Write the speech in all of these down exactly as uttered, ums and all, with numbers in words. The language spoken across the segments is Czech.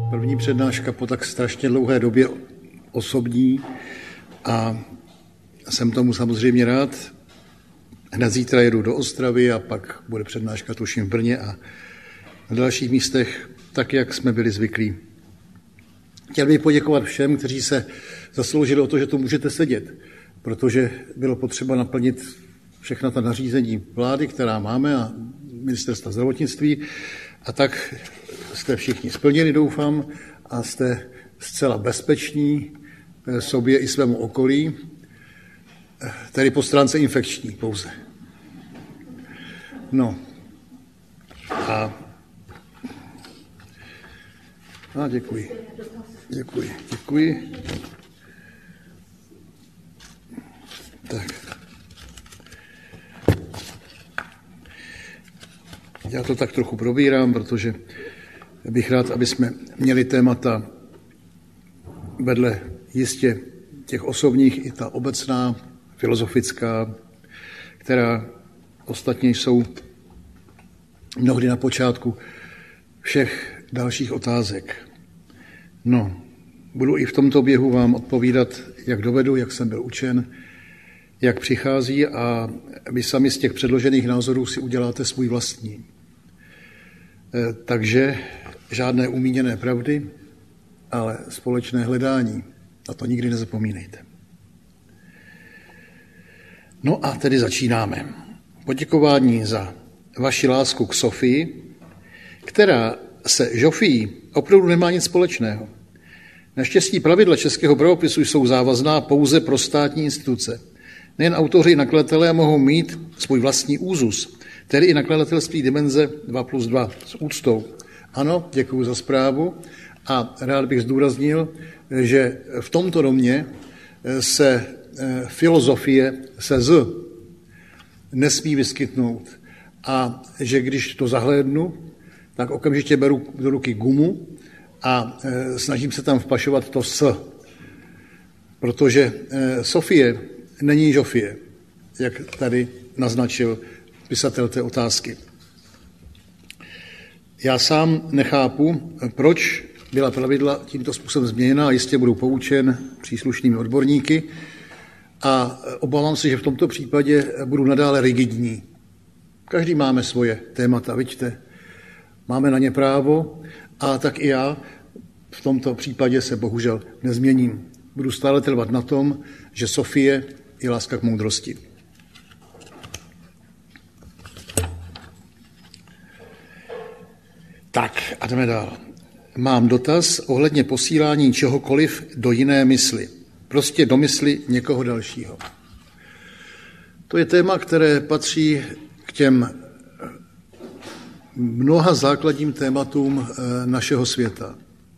První přednáška po tak strašně dlouhé době osobní a jsem tomu samozřejmě rád. Hned zítra jedu do Ostravy a pak bude přednáška tuším v Brně a v dalších místech, tak jak jsme byli zvyklí. Chtěl bych poděkovat všem, kteří se zasloužili o to, že tu můžete sedět, protože bylo potřeba naplnit všechna ta nařízení vlády, která máme, a ministerstva zdravotnictví, a tak jste všichni splnili, doufám, a jste zcela bezpeční sobě i svému okolí, tedy po stránce infekční pouze. No. A, a děkuji. Děkuji, děkuji. Tak. Já to tak trochu probírám, protože bych rád, aby jsme měli témata vedle jistě těch osobních i ta obecná, filozofická, která ostatně jsou mnohdy na počátku všech dalších otázek. No, budu i v tomto běhu vám odpovídat, jak dovedu, jak jsem byl učen, jak přichází, a vy sami z těch předložených názorů si uděláte svůj vlastní. Takže žádné umíněné pravdy, ale společné hledání. A to nikdy nezapomínejte. No a tedy začínáme. Poděkování za vaši lásku k Sofii, která se Žofií opravdu nemá nic společného. Naštěstí pravidla českého pravopisu jsou závazná pouze pro státní instituce. Nejen autoři i nakladatelé mohou mít svůj vlastní úzus, tedy i nakladatelství dimenze dva plus dva s úctou. Ano, děkuji za zprávu a rád bych zdůraznil, že v tomto domě se filozofie se z nesmí vyskytnout a že když to zahlédnu, tak okamžitě beru do ruky gumu a snažím se tam vpašovat to s, protože Sofie není Žofie, jak tady naznačil pisatel té otázky. Já sám nechápu, proč byla pravidla tímto způsobem změněna, a jistě budu poučen příslušnými odborníky a obávám se, že v tomto případě budu nadále rigidní. Každý máme svoje témata, vidíte, máme na ně právo, a tak i já v tomto případě se bohužel nezměním. Budu stále trvat na tom, že Sofie je láska k moudrosti. Tak a jdeme dál. Mám dotaz ohledně posílání čehokoliv do jiné mysli. Prostě do mysli někoho dalšího. To je téma, které patří k těm mnoha základním tématům našeho světa.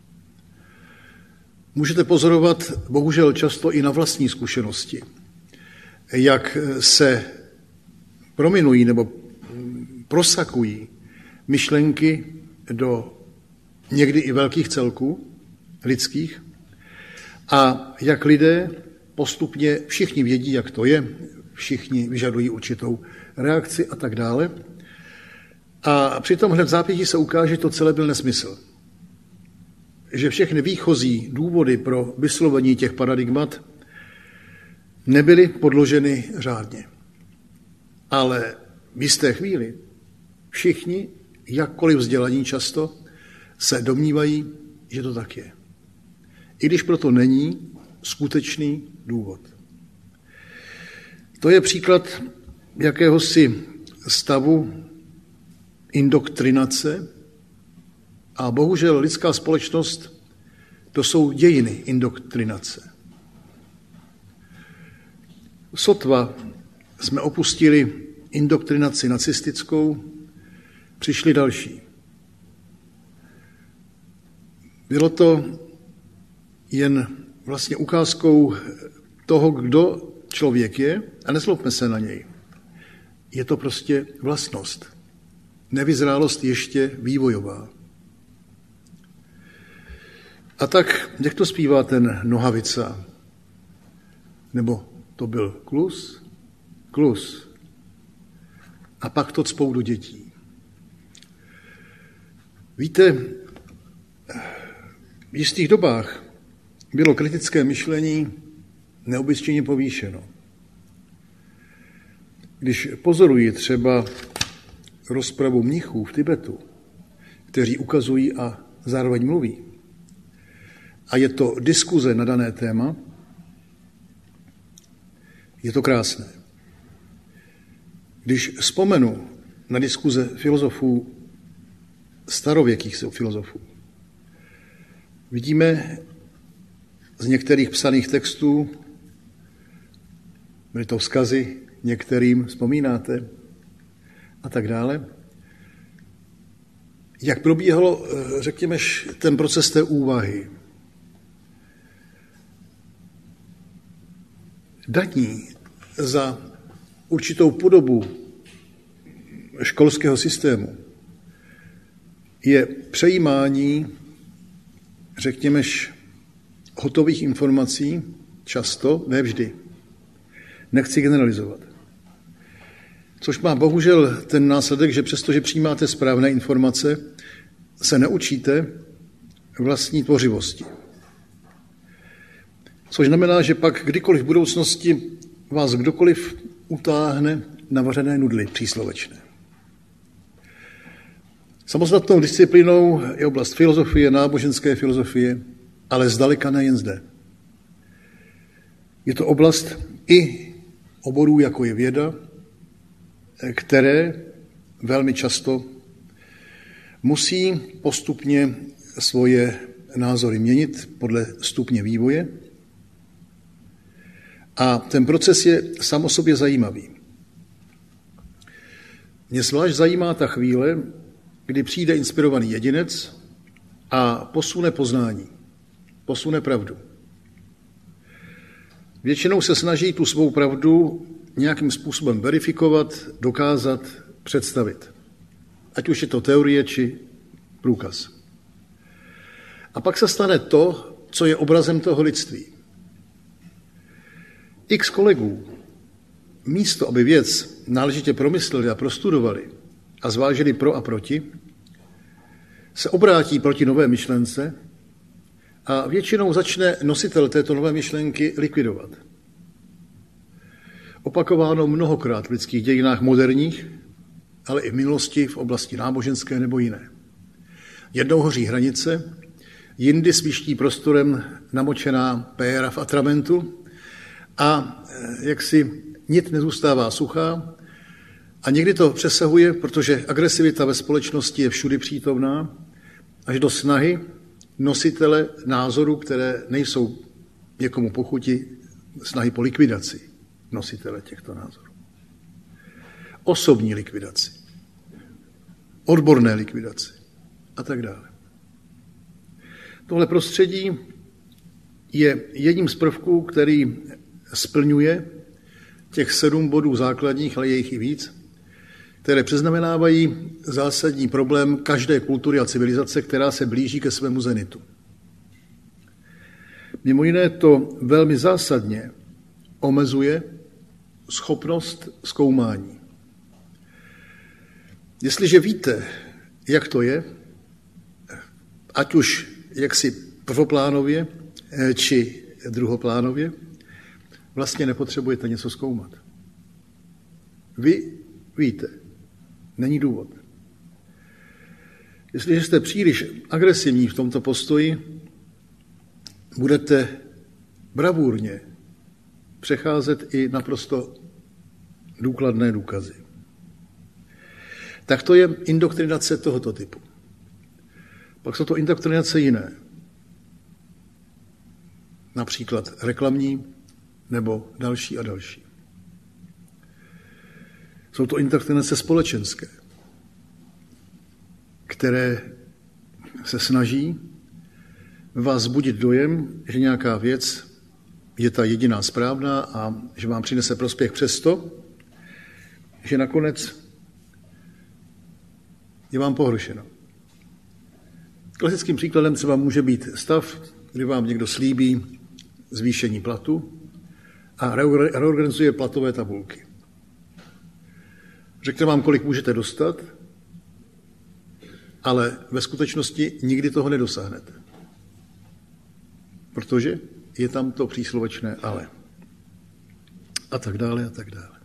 Můžete pozorovat bohužel často i na vlastní zkušenosti, jak se prominují nebo prosakují myšlenky do někdy i velkých celků lidských a jak lidé postupně, všichni vědí, jak to je, všichni vyžadují určitou reakci a tak dále. A přitom hned v zápětí se ukáže, že to celé byl nesmysl. Že všechny výchozí důvody pro vyslovení těch paradigmat nebyly podloženy řádně. Ale v jisté chvíli všichni, jakkoliv vzdělaní často, se domnívají, že to tak je. I když proto není skutečný důvod. To je příklad jakéhosi stavu indoktrinace a bohužel lidská společnost, to jsou dějiny indoktrinace. Sotva jsme opustili indoktrinaci nacistickou, přišly další. Bylo to jen vlastně ukázkou toho, kdo člověk je, a nezlobme se na něj. Je to prostě vlastnost. Nevyzrálost ještě vývojová. A tak, jak to zpívá ten Nohavica? Nebo to byl klus? Klus. A pak to cpou do dětí. Víte, V jistých dobách bylo kritické myšlení neobyčejně povýšeno. Když pozoruji třeba rozpravu mnichů v Tibetu, kteří ukazují a zároveň mluví, a je to diskuze na dané téma, je to krásné. Když vzpomenu na diskuze filozofů, starověkých filozofů, vidíme z některých psaných textů, byly to vzkazy, některým vzpomínáte a tak dále, jak probíhalo, řekněme, ten proces té úvahy. Daní za určitou podobu školského systému je přejímání, řekněme, hotových informací, často, ne vždy. Nechci generalizovat. Což má bohužel ten následek, že přestože přijímáte správné informace, se neučíte vlastní tvořivosti. Což znamená, že pak kdykoliv v budoucnosti vás kdokoliv utáhne na vařené nudly příslovečné. Samostatnou disciplínou je oblast filozofie, náboženské filozofie, ale zdaleka nejen zde. Je to oblast i oborů, jako je věda, které velmi často musí postupně svoje názory měnit podle stupně vývoje. A ten proces je sám o sobě zajímavý. Mě zvlášť zajímá ta chvíle, kdy přijde inspirovaný jedinec a posune poznání, posune pravdu. Většinou se snaží tu svou pravdu nějakým způsobem verifikovat, dokázat, představit. Ať už je to teorie, či průkaz. A pak se stane to, co je obrazem toho lidství. X kolegů, místo, aby věc náležitě promysleli a prostudovali a zvážili pro a proti, se obrátí proti nové myšlence a většinou začne nositel této nové myšlenky likvidovat. Opakováno mnohokrát v lidských dějinách moderních, ale i v minulosti v oblasti náboženské nebo jiné. Jednou hoří hranice, jindy sviští prostorem namočená péra v atramentu a jaksi nit nezůstává suchá a někdy to přesahuje, protože agresivita ve společnosti je všudy přítomná, až do snahy nositele názorů, které nejsou někomu pochuti, snahy po likvidaci nositele těchto názorů. Osobní likvidaci, odborné likvidaci a tak dále. Tohle prostředí je jedním z prvků, který splňuje těch sedm bodů základních, ale je jich i víc, které přeznamenávají zásadní problém každé kultury a civilizace, která se blíží ke svému zenitu. Mimo jiné to velmi zásadně omezuje schopnost zkoumání. Jestliže víte, jak to je, ať už jaksi prvoplánově, či druhoplánově, vlastně nepotřebujete něco zkoumat. Vy víte, není důvod. Jestliže jste příliš agresivní v tomto postoji, budete bravurně přecházet i naprosto důkladné důkazy. Tak to je indoktrinace tohoto typu. Pak jsou to indoktrinace jiné. Například reklamní nebo další a další. Jsou to indoktrinace společenské, které se snaží vás zbudit dojem, že nějaká věc je ta jediná správná a že vám přinese prospěch přesto, že nakonec je vám pohoršeno. Klasickým příkladem třeba může být stav, kdy vám někdo slíbí zvýšení platu a reorganizuje platové tabulky. Řekne vám, kolik můžete dostat, ale ve skutečnosti nikdy toho nedosáhnete. protože je tam to příslovečné ale. A tak dále, a tak dále.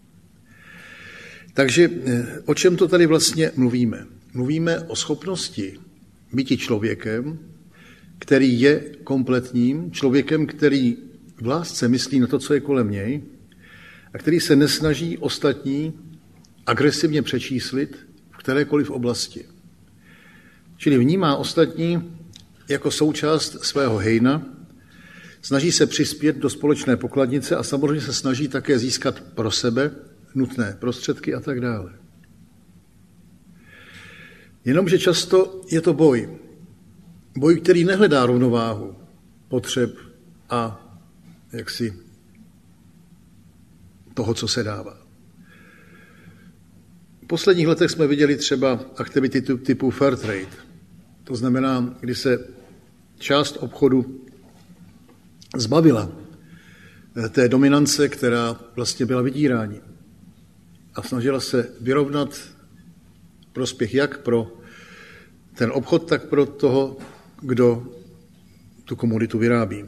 Takže o čem to tady vlastně mluvíme? Mluvíme o schopnosti býti člověkem, který je kompletním, člověkem, který v lásce myslí na to, co je kolem něj a který se nesnaží ostatní agresivně přečíslit v kterékoliv oblasti. Čili vnímá ostatní jako součást svého hejna, snaží se přispět do společné pokladnice a samozřejmě se snaží také získat pro sebe nutné prostředky a tak dále. Jenomže často je to boj. Boj, který nehledá rovnováhu potřeb a jaksi toho, co se dává. V posledních letech jsme viděli třeba aktivity typu fair trade. To znamená, kdy se část obchodu zbavila té dominance, která vlastně byla vydírání. A snažila se vyrovnat prospěch jak pro ten obchod, tak pro toho, kdo tu komoditu vyrábí.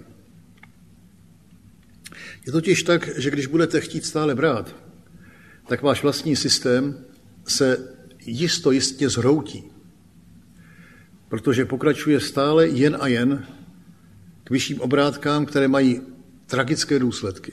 Je totiž tak, že když budete chtít stále brát, tak váš vlastní systém se jisto jistě zhroutí, protože pokračuje stále jen a jen k vyšším obrátkám, které mají tragické důsledky.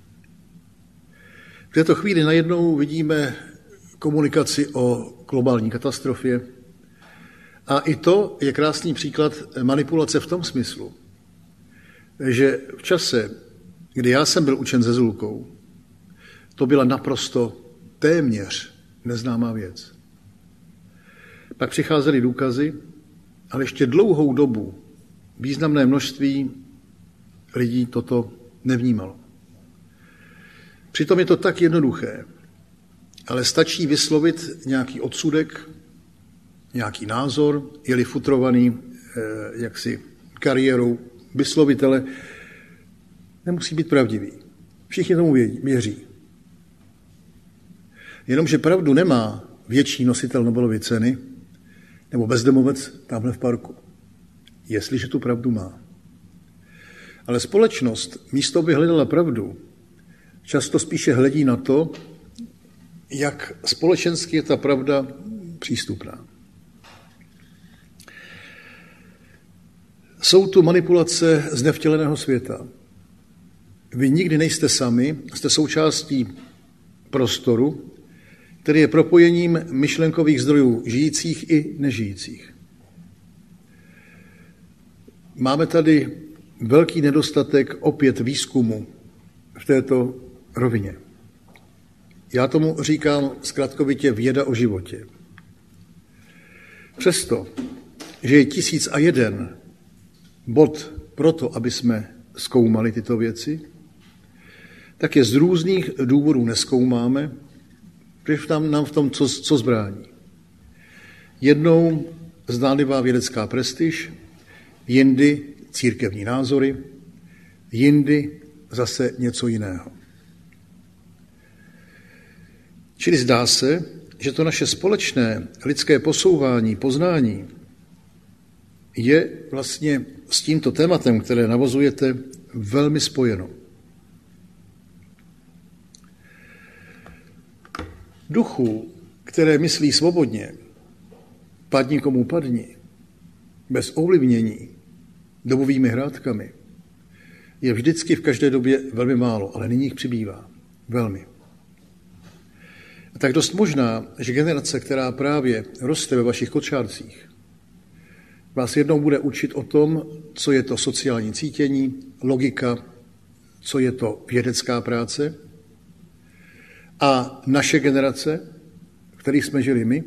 V této chvíli najednou vidíme komunikaci o globální katastrofě a i to je krásný příklad manipulace v tom smyslu, že v čase, kdy já jsem byl učen se Zulkou, to byla naprosto téměř neznámá věc. Pak přicházely důkazy, ale ještě dlouhou dobu významné množství lidí toto nevnímalo. Přitom je to tak jednoduché, ale stačí vyslovit nějaký odsudek, nějaký názor, je-li futrovaný eh, jaksi kariérou vyslovitele, nemusí být pravdivý. Všichni tomu věří. Jenomže pravdu nemá větší nositel Nobelovy ceny nebo bezdomovec tamhle v parku, jestliže tu pravdu má. Ale společnost místo by hledala pravdu, často spíše hledí na to, jak společensky je ta pravda přístupná. Jsou tu manipulace z nevtěleného světa. Vy nikdy nejste sami, jste součástí prostoru, který je propojením myšlenkových zdrojů žijících i nežijících. Máme tady velký nedostatek opět výzkumu v této rovině. Já tomu říkám zkratkovitě věda o životě. Přesto, že je tisíc a jeden bod pro to, aby jsme zkoumali tyto věci, tak je z různých důvodů nezkoumáme, protože tam nám v tom co, co zbrání. Jednou zdánlivá vědecká prestiž, jindy církevní názory, jindy zase něco jiného. Čili zdá se, že to naše společné lidské posouvání, poznání je vlastně s tímto tématem, které navozujete, velmi spojeno. Duchu, které myslí svobodně, padni komu padni, bez ovlivnění, dobovými hrádkami, je vždycky v každé době velmi málo, ale nyní jich přibývá. Velmi. A tak dost možná, že generace, která právě roste ve vašich kočárcích, vás jednou bude učit o tom, co je to sociální cítění, logika, co je to vědecká práce. A naše generace, v kterých jsme žili my,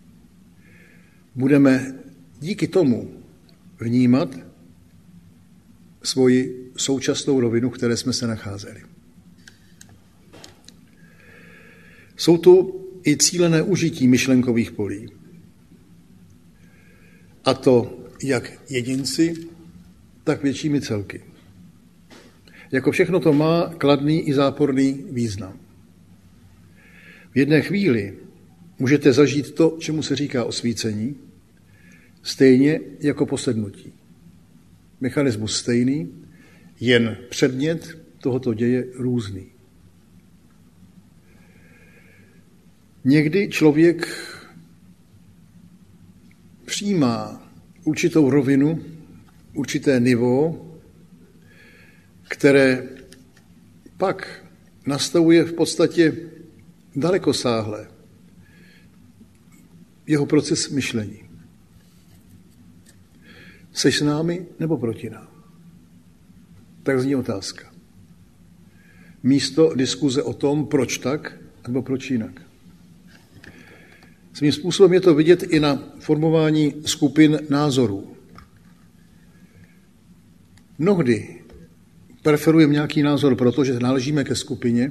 budeme díky tomu vnímat svoji současnou rovinu, v které jsme se nacházeli. Jsou tu i cílené užití myšlenkových polí. A to jak jedinci, tak většími celky. Jako všechno to má kladný i záporný význam. V jedné chvíli můžete zažít to, čemu se říká osvícení, stejně jako posednutí. Mechanismus stejný, jen předmět tohoto děje různý. Někdy člověk přijímá určitou rovinu, určité nivo, které pak nastavuje v podstatě dalekosáhle jeho proces myšlení. Seš s námi nebo proti nám? Tak zní otázka. Místo diskuze o tom, proč tak, nebo proč jinak. Svým způsobem je to vidět i na formování skupin názorů. Mnohdy preferujeme nějaký názor, protože náležíme ke skupině.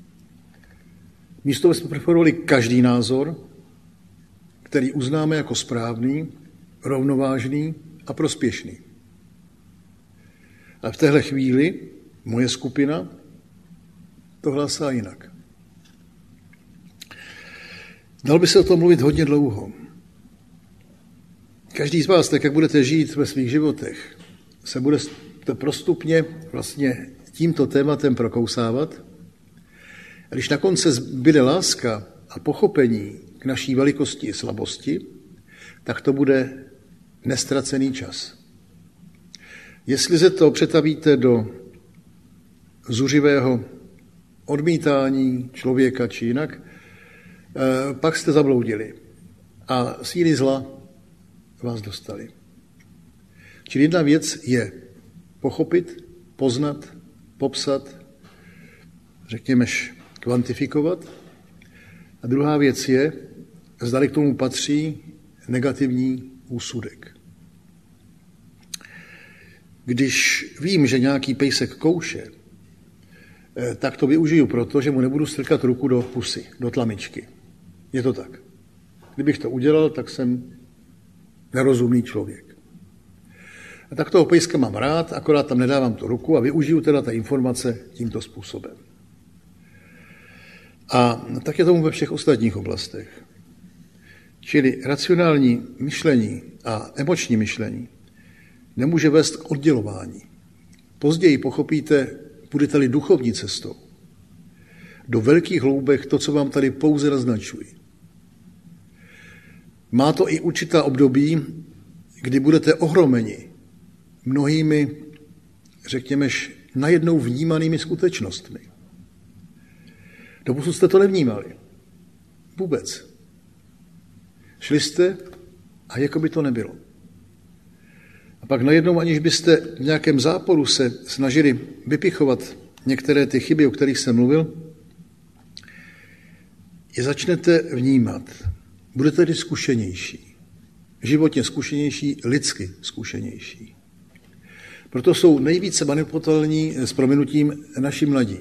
Místo jsme preferovali každý názor, který uznáme jako správný, rovnovážný a prospěšný. A v téhle chvíli moje skupina to hlásá jinak. Dal by se o tom mluvit hodně dlouho. Každý z vás, tak jak budete žít ve svých životech, se bude prostupně vlastně tímto tématem prokousávat. A když na konci zbyde láska a pochopení k naší velikosti i slabosti, tak to bude nestracený čas. Jestli se to přetavíte do zuřivého odmítání člověka či jinak, pak jste zabloudili a síly zla vás dostali. Čili jedna věc je pochopit, poznat, popsat, řekněme, kvantifikovat. A druhá věc je, zdali k tomu patří negativní úsudek. Když vím, že nějaký pejsek kouše, tak to využiju proto, že mu nebudu strkat ruku do pusy, do tlamičky. Je to tak. Kdybych to udělal, tak jsem nerozumný člověk. A tak toho pejska mám rád, akorát tam nedávám tu ruku a využiju teda ta informace tímto způsobem. A tak je tomu ve všech ostatních oblastech. Čili racionální myšlení a emoční myšlení nemůže vést k oddělování. Později pochopíte, budete-li duchovní cestou, do velkých hloubek to, co vám tady pouze naznačují. Má to i určitá období, kdy budete ohromeni mnohými, řekněme, najednou vnímanými skutečnostmi. Doposud jste to nevnímali. Vůbec. Šli jste a jako by to nebylo. A pak najednou, aniž byste v nějakém záporu se snažili vypichovat některé ty chyby, o kterých jsem mluvil, je začnete vnímat. Budete tedy zkušenější. Životně zkušenější, lidsky zkušenější. Proto jsou nejvíce manipulovatelní s prominutím naši mladí.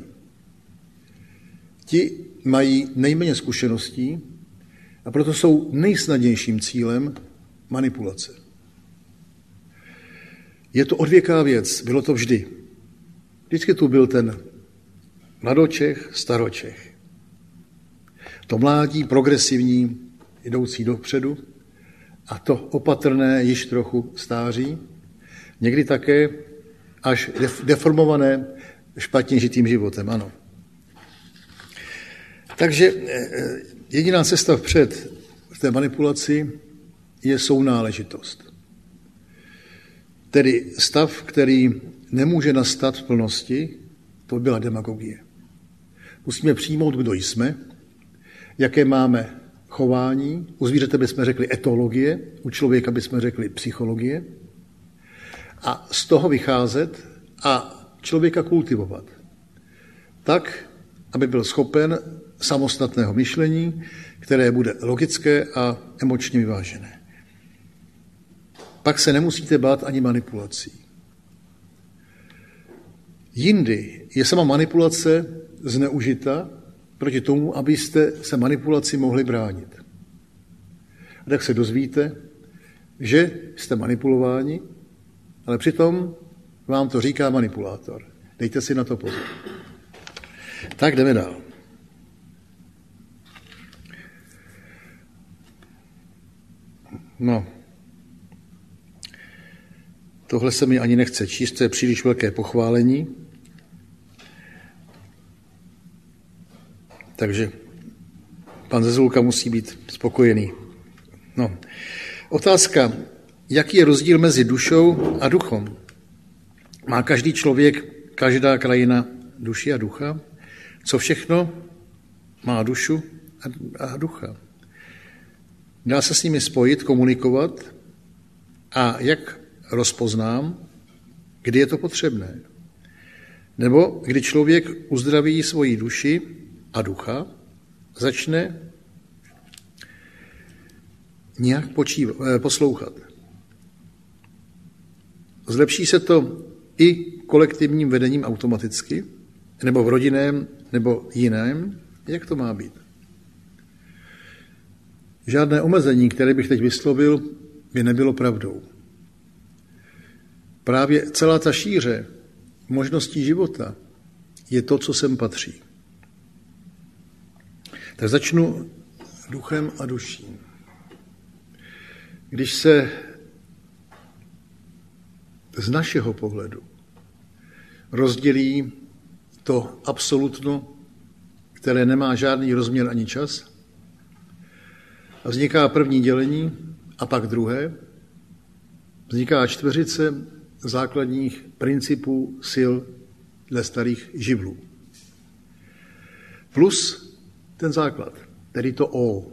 Ti mají nejméně zkušeností a proto jsou nejsnadnějším cílem manipulace. Je to odvěká věc, bylo to vždy. Vždycky tu byl ten mladočech, staročech. To mládí, progresivní, jdoucí dopředu a to opatrné, již trochu stáří. Někdy také až deformované špatně žitým životem, ano. Takže jediná cesta vpřed v té manipulaci je sounáležitost. Tedy stav, který nemůže nastat v plnosti, to byla demagogie. Musíme přijmout, kdo jsme, jaké máme chování. U zvířete bychom řekli etologie, u člověka bychom řekli psychologie. A z toho vycházet a člověka kultivovat. Tak, aby byl schopen samostatného myšlení, které bude logické a emočně vyvážené. Pak se nemusíte bát ani manipulací. Jindy je sama manipulace zneužita proti tomu, abyste se manipulaci mohli bránit. A tak se dozvíte, že jste manipulováni, ale přitom vám to říká manipulátor. Dejte si na to pozor. Tak jdeme dál. No. Tohle se mi ani nechce číst, to je příliš velké pochválení. Takže pan Zezulka musí být spokojený. No. Otázka, jaký je rozdíl mezi dušou a duchom? Má každý člověk, každá krajina duši a ducha? Co všechno má dušu a ducha? Dá se s nimi spojit, komunikovat? A jak rozpoznám, kdy je to potřebné? Nebo kdy člověk uzdraví svoji duši a ducha, začne nějak počívat, poslouchat. Zlepší se to i kolektivním vedením automaticky, nebo v rodinném, nebo jiném? Jak to má být? Žádné omezení, které bych teď vyslovil, by nebylo pravdou. Právě celá ta šíře možností života je to, co sem patří. Tak začnu duchem a duší. Když se z našeho pohledu rozdělí to absolutno, které nemá žádný rozměr ani čas, a vzniká první dělení a pak druhé, vzniká čtveřice základních principů sil dle starých živlů. Plus ten základ, tedy to O.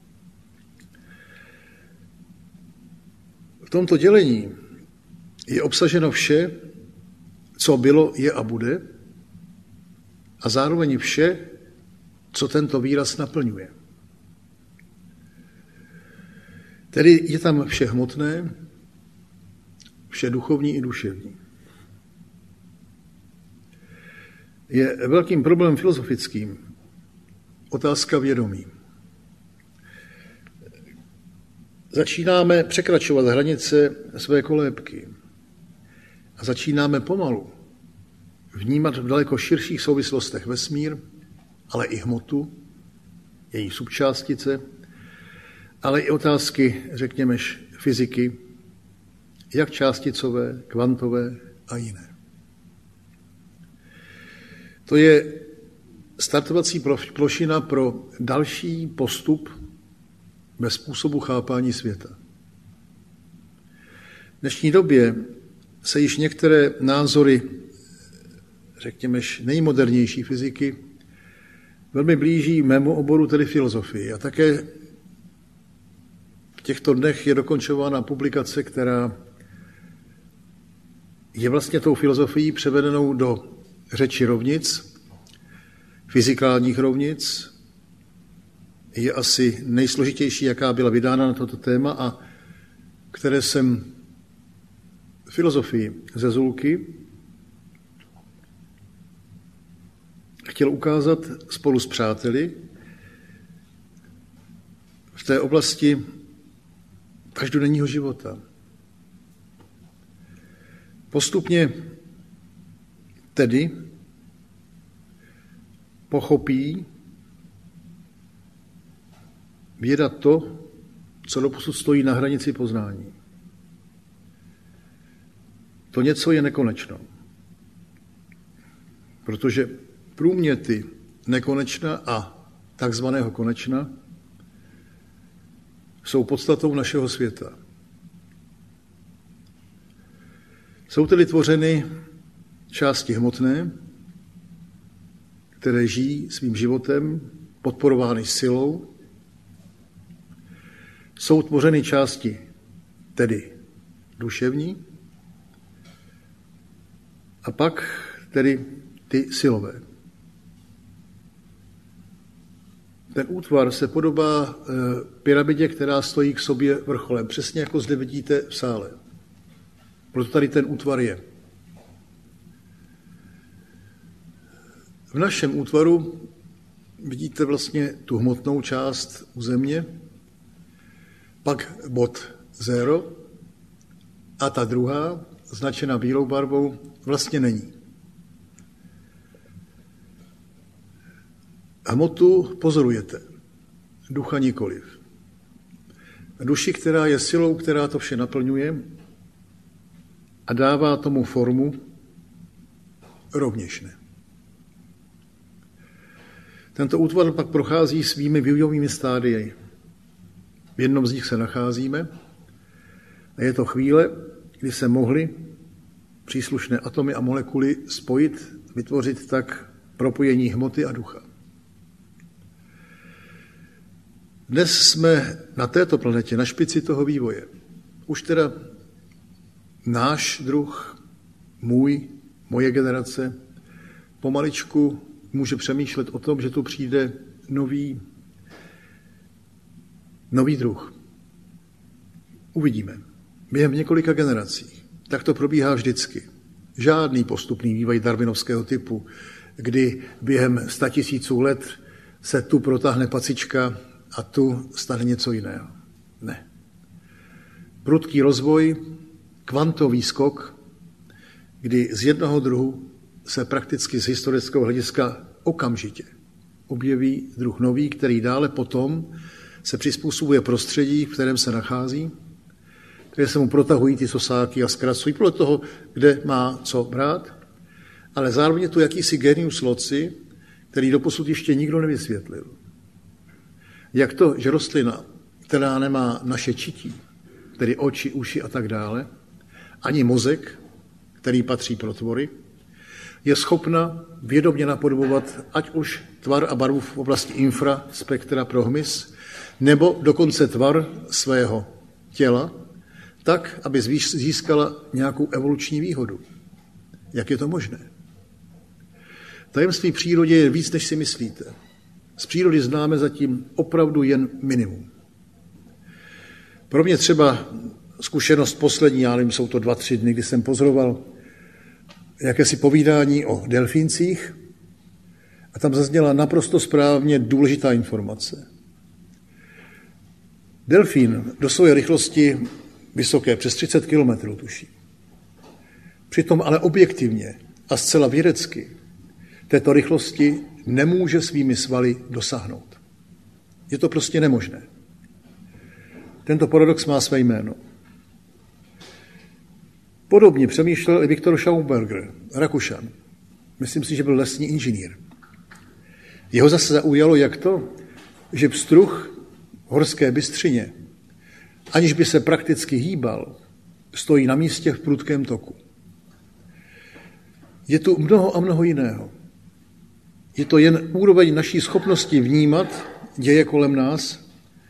V tomto dělení je obsaženo vše, co bylo, je a bude, a zároveň vše, co tento výraz naplňuje. Tedy je tam vše hmotné, vše duchovní i duševní. Je velkým problémem filozofickým otázka vědomí. Začínáme překračovat hranice své kolébky a začínáme pomalu vnímat v daleko širších souvislostech vesmír, ale i hmotu, její subčástice, ale i otázky, řekněme, fyziky, jak částicové, kvantové a jiné. To je startovací plošina pro další postup ve způsobu chápání světa. V dnešní době se již některé názory, řekněme, nejmodernější fyziky velmi blíží mému oboru, tedy filozofii. A také v těchto dnech je dokončována publikace, která je vlastně tou filozofií převedenou do řeči rovnic, fyzikálních rovnic. Je asi nejsložitější, jaká byla vydána na toto téma a které jsem filozofii Zezulky chtěl ukázat spolu s přáteli v té oblasti každodenního života. Postupně tedy pochopí věda to, co doposud stojí na hranici poznání. To něco je nekonečno. Protože průměty nekonečna a takzvaného konečna jsou podstatou našeho světa. Jsou tedy tvořeny části hmotné, které žijí svým životem, podporovány silou. Jsou tvořeny části, tedy duševní, a pak tedy ty silové. Ten útvar se podobá pyramidě, která stojí k sobě vrcholem, přesně jako zde vidíte v sále. Proto tady ten útvar je. V našem útvaru vidíte vlastně tu hmotnou část u země, pak bod zero a ta druhá, značena bílou barvou, vlastně není. Hmotu pozorujete, ducha nikoliv. Duši, která je silou, která to vše naplňuje, a a dává tomu formu, rovněž ne. Tento útvar pak prochází svými vývojovými stádii. V jednom z nich se nacházíme a je to chvíle, kdy se mohly příslušné atomy a molekuly spojit, vytvořit tak propojení hmoty a ducha. Dnes jsme na této planetě na špici toho vývoje. Už teda náš druh, můj, moje generace, pomaličku může přemýšlet o tom, že tu přijde nový, nový druh. Uvidíme. Během několika generací. Tak to probíhá vždycky. Žádný postupný vývoj darwinovského typu, kdy během statisíců let se tu protáhne pacička a tu stane něco jiného. Ne. Prudký rozvoj, kvantový skok, kdy z jednoho druhu se prakticky z historického hlediska okamžitě objeví druh nový, který dále potom se přizpůsobuje prostředí, v kterém se nachází, které se mu protahují ty sosáky a zkracují podle toho, kde má co brát, ale zároveň je tu jakýsi genius loci, který doposud ještě nikdo nevysvětlil. Jak to, že rostlina, která nemá naše čití, tedy oči, uši a tak dále, ani mozek, který patří pro tvory, je schopna vědomě napodobovat ať už tvar a barvu v oblasti infraspektra pro hmyz, nebo dokonce tvar svého těla, tak, aby získala nějakou evoluční výhodu. Jak je to možné? Tajemství přírody je víc, než si myslíte. Z přírody známe zatím opravdu jen minimum. Pro mě třeba zkušenost poslední, já nevím, jsou to dva, tři dny, kdy jsem pozoroval jakési povídání o delfíncích a tam zazněla naprosto správně důležitá informace. Delfín do své rychlosti vysoké, přes třicet kilometrů tuší. Přitom ale objektivně a zcela vědecky této rychlosti nemůže svými svaly dosáhnout. Je to prostě nemožné. Tento paradox má své jméno. Podobně přemýšlel i Viktor Schauberger, Rakušan. Myslím si, že byl lesní inženýr. Jeho zase zaujalo jak to, že pstruh v horské bystřině, aniž by se prakticky hýbal, stojí na místě v prudkém toku. Je tu mnoho a mnoho jiného. Je to jen úroveň naší schopnosti vnímat děje kolem nás.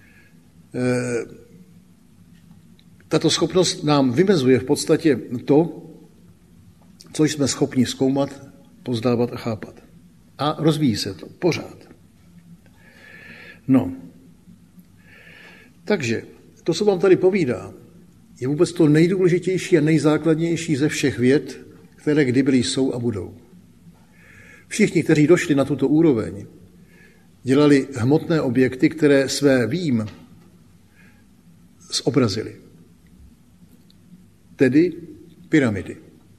Tato schopnost nám vymezuje v podstatě to, co jsme schopni zkoumat, poznávat a chápat. A rozvíjí se to pořád. No, takže to, co vám tady povídá, je vůbec to nejdůležitější a nejzákladnější ze všech věd, které kdy byly, jsou a budou. Všichni, kteří došli na tuto úroveň, dělali hmotné objekty, které své vím zobrazili. Tedy pyramidy.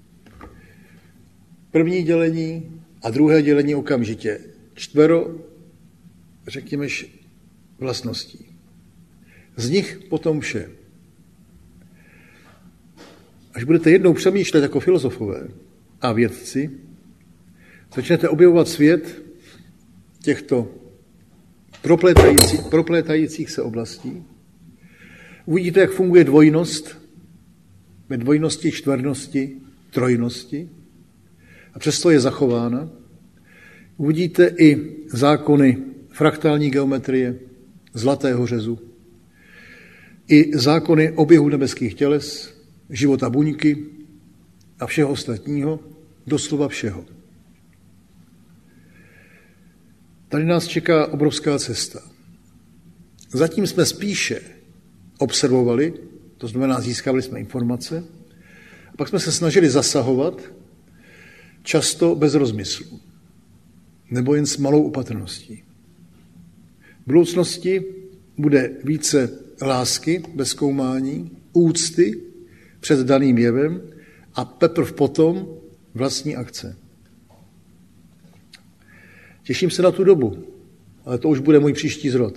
První dělení a druhé dělení okamžitě. Čtvero, řekněme, vlastností. Z nich potom vše. Až budete jednou přemýšlet jako filozofové a vědci, začnete objevovat svět těchto proplétající, proplétajících se oblastí. Uvidíte, jak funguje dvojnost, ve dvojnosti, čtvernosti, trojnosti a přesto je zachována. Uvidíte i zákony fraktální geometrie, zlatého řezu, i zákony oběhu nebeských těles, života buňky a všeho ostatního, doslova všeho. Tady nás čeká obrovská cesta. Zatím jsme spíše observovali, to znamená získávali jsme informace, a pak jsme se snažili zasahovat, často bez rozmyslu, nebo jen s malou opatrností. V budoucnosti bude více lásky bez zkoumání, úcty před daným jevem a teprv potom vlastní akce. Těším se na tu dobu, ale to už bude můj příští zrod.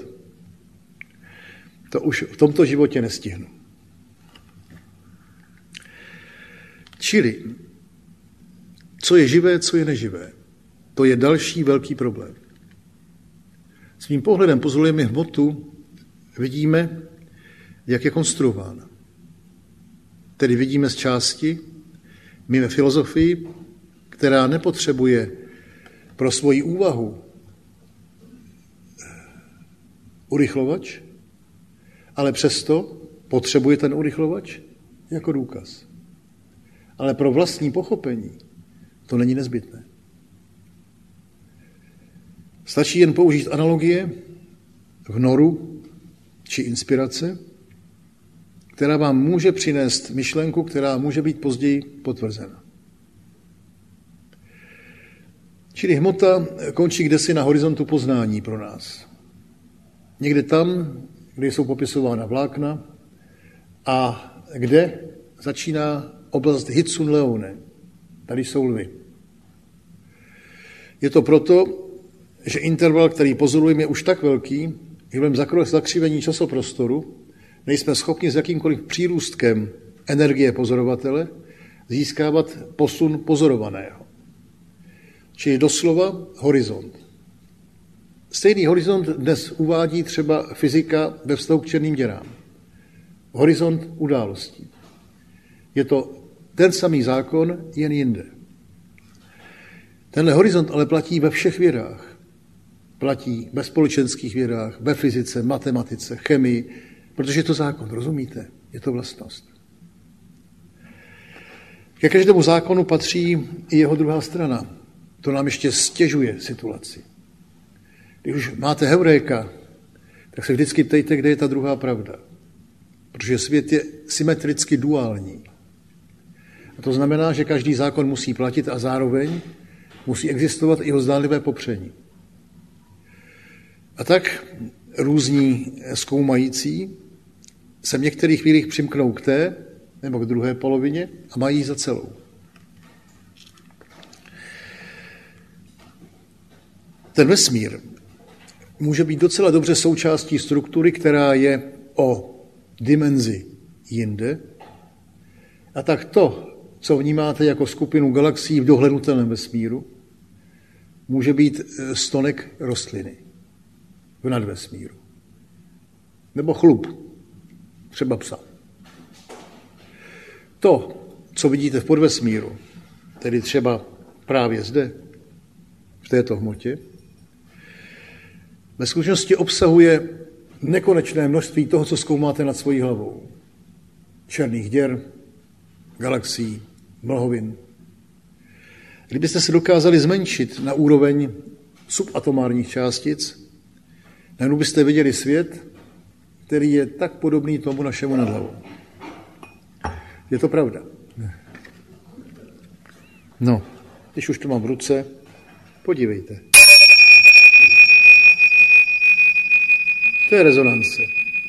To už v tomto životě nestihnu. Čili, co je živé, co je neživé, to je další velký problém. Svým pohledem pozorujeme hmotu, vidíme, jak je konstruována. Tedy vidíme z části, my ve filozofii, která nepotřebuje pro svoji úvahu urychlovač, ale přesto potřebuje ten urychlovač jako důkaz. Ale pro vlastní pochopení to není nezbytné. Stačí jen použít analogie, vnoru či inspirace, která vám může přinést myšlenku, která může být později potvrzena. Čili hmota končí kdesi na horizontu poznání pro nás. Někde tam, kde jsou popisována vlákna a kde začíná oblast Hitsun Leone. Tady jsou lvy. Je to proto, že interval, který pozorujeme, je už tak velký, že v zakřivení časoprostoru nejsme schopni s jakýmkoliv přírůstkem energie pozorovatele získávat posun pozorovaného. Čili doslova horizont. Stejný horizont dnes uvádí třeba fyzika ve vztahu k černým děrám. Horizont událostí. Je to ten samý zákon, jen jinde. Tenhle horizont ale platí ve všech vědách. Platí ve společenských vědách, ve fyzice, matematice, chemii, protože je to zákon, rozumíte? Je to vlastnost. Ke každému zákonu patří i jeho druhá strana. To nám ještě stěžuje situaci. Když už máte heuréka, tak se vždycky ptejte, kde je ta druhá pravda. Protože svět je symetricky duální. A to znamená, že každý zákon musí platit a zároveň musí existovat i jeho zdánlivé popření. A tak různí zkoumající se v některých chvílích přimknou k té nebo k druhé polovině a mají ji za celou. Ten vesmír může být docela dobře součástí struktury, která je o dimenzi jinde. A tak to, co vnímáte jako skupinu galaxií v dohlednutelném vesmíru, může být stonek rostliny v nadvesmíru. Nebo chlup, třeba psa. To, co vidíte v podvesmíru, tedy třeba právě zde, v této hmotě, ve skutečnosti obsahuje nekonečné množství toho, co zkoumáte nad svojí hlavou. Černých děr, galaxií, mlhovin. Kdybyste se dokázali zmenšit na úroveň subatomárních částic, najednou byste viděli svět, který je tak podobný tomu našemu nad hlavou. Je to pravda. No, když už to mám v ruce, podívejte. To je rezonance.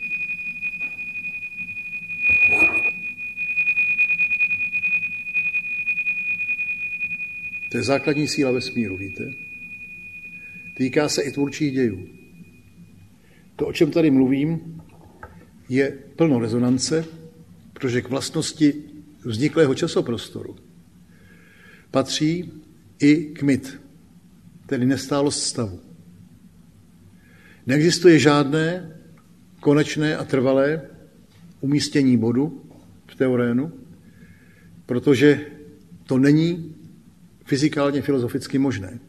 To je základní síla vesmíru, víte? Týká se i tvůrčích dějů. To, o čem tady mluvím, je plno rezonance, protože k vlastnosti vzniklého časoprostoru patří i kmit, tedy nestálost stavu. Neexistuje žádné konečné a trvalé umístění bodu v teorénu, protože to není fyzikálně, filozoficky možné.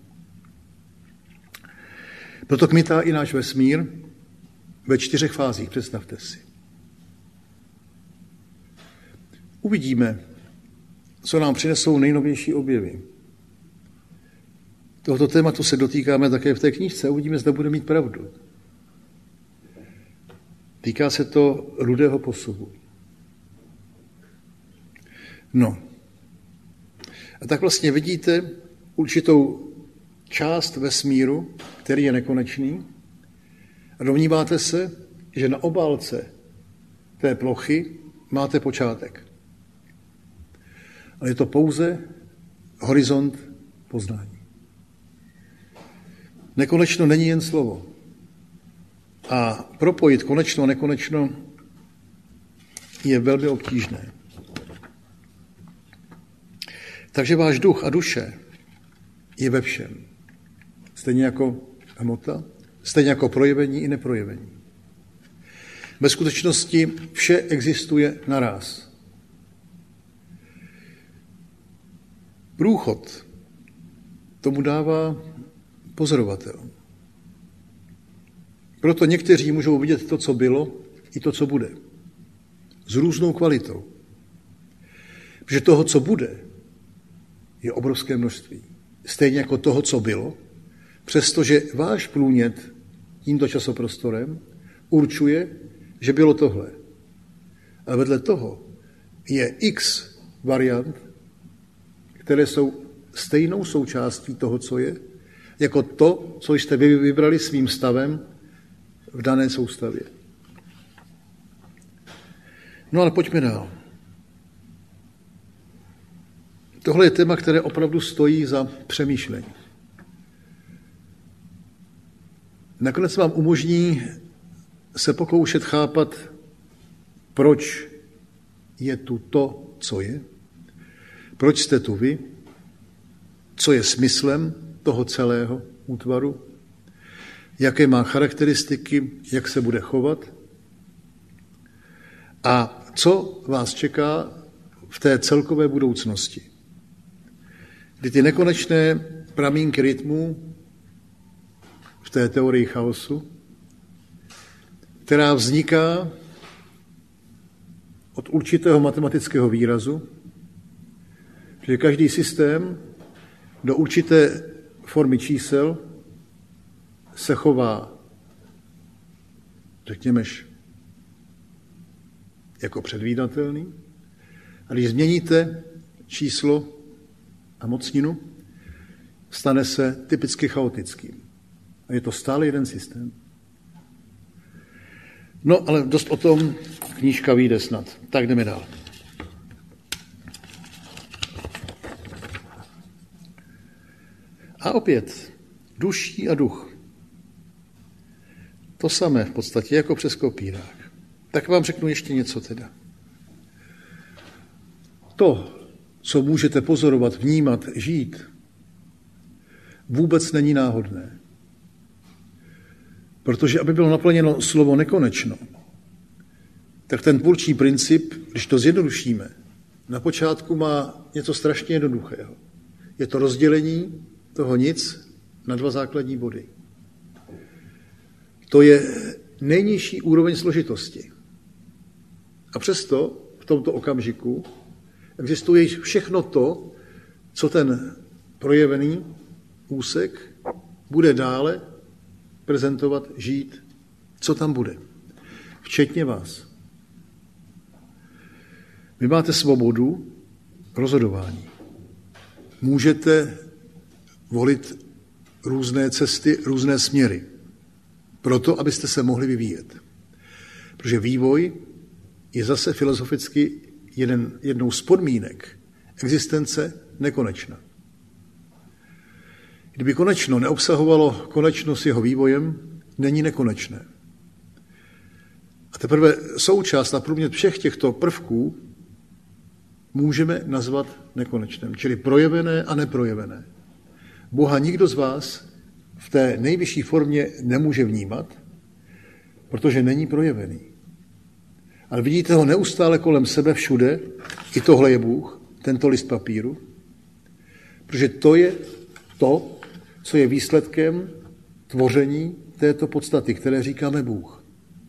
Proto kmitá i náš vesmír ve čtyřech fázích, představte si. Uvidíme, co nám přinesou nejnovější objevy. Tohoto tématu se dotýkáme také v té knížce a uvidíme, zda bude mít pravdu. Týká se to rudého posuvu. No. A tak vlastně vidíte určitou část vesmíru, který je nekonečný, a domníváte se, že na obálce té plochy máte počátek. Ale je to pouze horizont poznání. Nekonečno není jen slovo. A propojit konečno a nekonečno je velmi obtížné. Takže váš duch a duše je ve všem. Stejně jako hmota, stejně jako projevení i neprojevení. Ve skutečnosti vše existuje naráz. Průchod tomu dává pozorovatel. Proto někteří můžou vidět to, co bylo, i to, co bude. S různou kvalitou. Protože toho, co bude, je obrovské množství. Stejně jako toho, co bylo, přestože váš průmět tímto časoprostorem určuje, že bylo tohle. A vedle toho je x variant, které jsou stejnou součástí toho, co je, jako to, co jste vy vybrali svým stavem v dané soustavě. No ale pojďme dál. Tohle je téma, které opravdu stojí za přemýšlení. Nakonec vám umožní se pokoušet chápat, proč je tu to, co je, proč jste tu vy, co je smyslem toho celého útvaru, jaké má charakteristiky, jak se bude chovat a co vás čeká v té celkové budoucnosti. Kdy ty nekonečné pramínky rytmů v té teorii chaosu, která vzniká od určitého matematického výrazu, že každý systém do určité formy čísel se chová, řekněmeš, jako předvídatelný. A když změníte číslo a mocninu, stane se typicky chaotickým. A je to stále jeden systém. No, ale dost o tom, knížka vyjde snad. Tak jdeme dál. A opět, duší a duch. To samé v podstatě, jako přes kopírák. Tak vám řeknu ještě něco teda. To, co můžete pozorovat, vnímat, žít, vůbec není náhodné. Protože aby bylo naplněno slovo nekonečno, tak ten tvůrčí princip, když to zjednodušíme, na počátku má něco strašně jednoduchého. Je to rozdělení toho nic na dva základní body. To je nejnižší úroveň složitosti. A přesto v tomto okamžiku existuje všechno to, co ten projevený úsek bude dále prezentovat, žít, co tam bude. Včetně vás. Vy máte svobodu rozhodování. Můžete volit různé cesty, různé směry. Proto, abyste se mohli vyvíjet. Protože vývoj je zase filozoficky jeden, jednou z podmínek existence nekonečna. Kdyby konečno neobsahovalo konečnost jeho vývojem, není nekonečné. A teprve součást a průměr všech těchto prvků můžeme nazvat nekonečným, čili projevené a neprojevené. Boha nikdo z vás v té nejvyšší formě nemůže vnímat, protože není projevený. Ale vidíte ho neustále kolem sebe všude, i tohle je Bůh, tento list papíru, protože to je to, co je výsledkem tvoření této podstaty, které říkáme Bůh.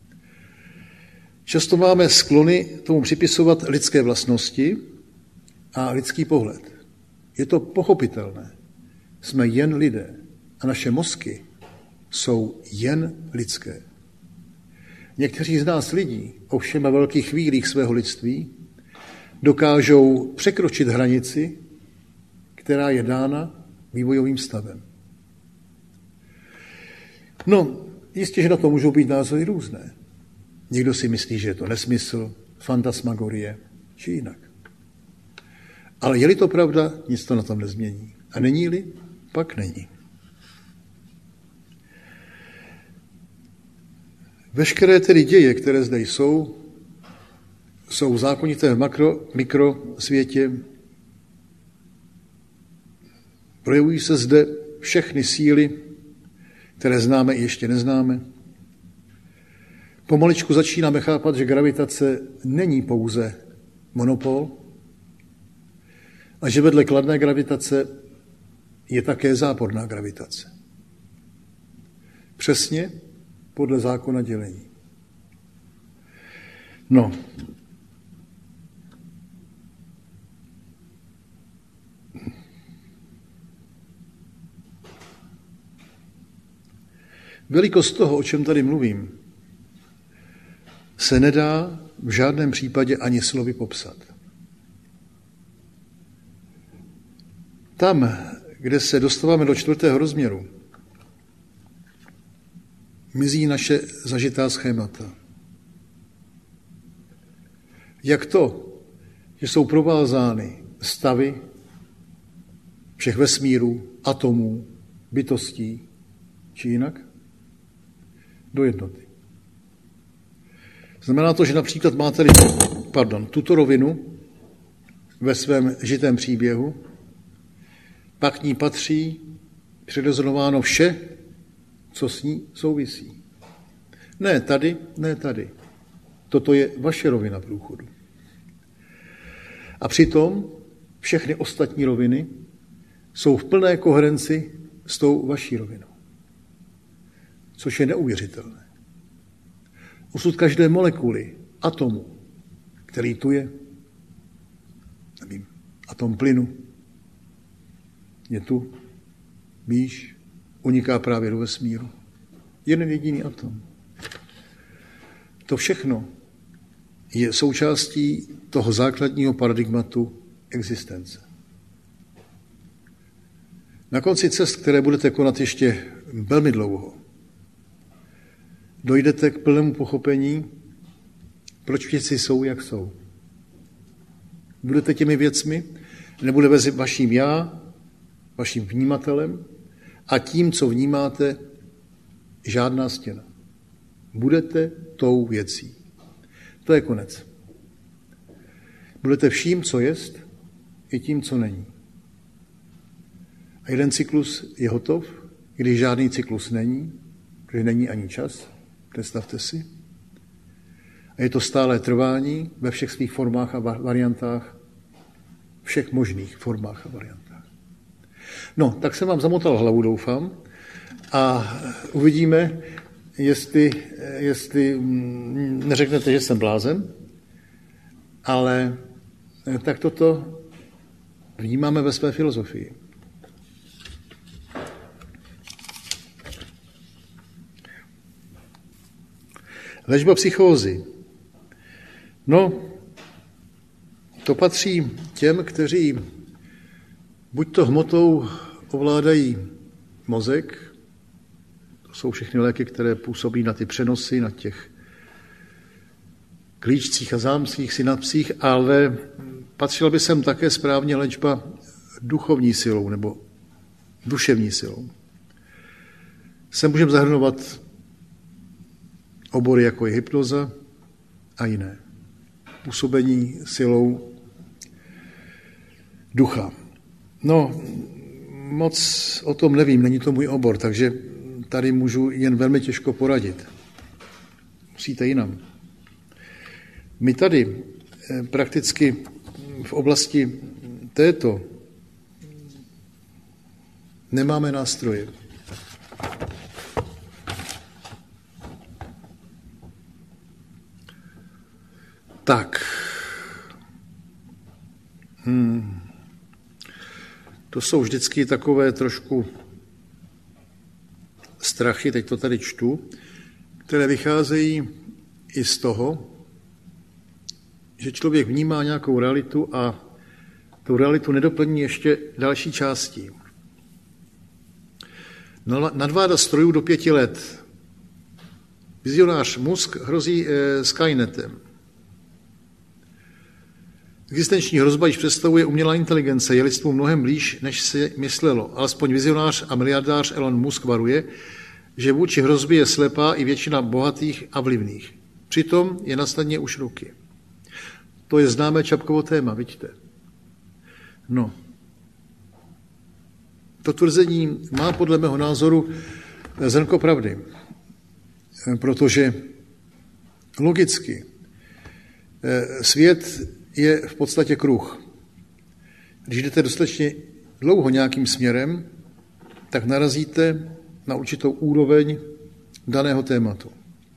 Často máme sklony tomu připisovat lidské vlastnosti a lidský pohled. Je to pochopitelné. Jsme jen lidé a naše mozky jsou jen lidské. Někteří z nás lidí, ovšem na velkých chvílích svého lidství, dokážou překročit hranici, která je dána vývojovým stavem. No, jistě, že na to můžou být názory různé. Někdo si myslí, že je to nesmysl, fantasmagorie, či jinak. Ale je-li to pravda, nic to na tom nezmění. A není-li, pak není. Veškeré tedy děje, které zde jsou, jsou zákonité v makro, mikrosvětě Projevují se zde všechny síly, které známe i ještě neznáme. Pomaličku začínáme chápat, že gravitace není pouze monopol a že vedle kladné gravitace je také záporná gravitace. Přesně podle zákona dělení. No. Velikost toho, o čem tady mluvím, se nedá v žádném případě ani slovy popsat. Tam, kde se dostáváme do čtvrtého rozměru, mizí naše zažitá schémata. Jak to, že jsou provázány stavy všech vesmírů, atomů, bytostí, či jinak? Do jednoty. Znamená to, že například máte pardon, tuto rovinu ve svém žitém příběhu, pak k ní patří přirozováno vše, co s ní souvisí. Ne tady, ne tady. Toto je vaše rovina průchodu. A přitom všechny ostatní roviny jsou v plné koherenci s tou vaší rovinou. Což je neuvěřitelné. Osud každé molekuly, atomu, který tu je, nevím, atom plynu, je tu, víš, uniká právě do vesmíru. Jeden jediný atom. To všechno je součástí toho základního paradigmatu existence. Na konci cest, které budete konat ještě velmi dlouho, dojdete k plnému pochopení, proč věci jsou, jak jsou. Budete těmi věcmi, nebude mezi vaším já, vaším vnímatelem a tím, co vnímáte, žádná stěna. Budete tou věcí. To je konec. Budete vším, co jest, i tím, co není. A jeden cyklus je hotov, když žádný cyklus není, když není ani čas, představte si. A je to stálé trvání ve všech svých formách a variantách, všech možných formách a variantách. No, tak jsem vám zamotal hlavu, doufám, a uvidíme, jestli, jestli neřeknete, že jsem blázen, ale tak toto vnímáme ve své filozofii. Léčba psychózy. No, to patří těm, kteří buď to hmotou ovládají mozek, to jsou všechny léky, které působí na ty přenosy, na těch klíčcích a zámcích, synapsích, ale patřila by sem také správně léčba duchovní silou nebo duševní silou. Sem můžeme zahrnovat obory, jako je hypnoza a jiné. Působení silou ducha. No, moc o tom nevím, není to můj obor, takže tady můžu jen velmi těžko poradit. Musíte jinam. My tady prakticky v oblasti této nemáme nástroje. Tak. Hmm. To jsou vždycky takové trošku strachy, teď to tady čtu, které vycházejí i z toho, že člověk vnímá nějakou realitu a tu realitu nedoplní ještě další částí. Nadvláda strojů do pěti let. Vizionář Musk hrozí eh, Skynetem. Existenční hrozba již představuje umělá inteligence, je lidstvu mnohem blíž, než se myslelo. Alespoň vizionář a miliardář Elon Musk varuje, že vůči hrozbě je slepá i většina bohatých a vlivných. Přitom je na snadně už ruky. To je známé Čapkovo téma, vidíte. No. To tvrzení má podle mého názoru zrnko pravdy, protože logicky svět je v podstatě kruh. Když jdete dostatečně dlouho nějakým směrem, tak narazíte na určitou úroveň daného tématu.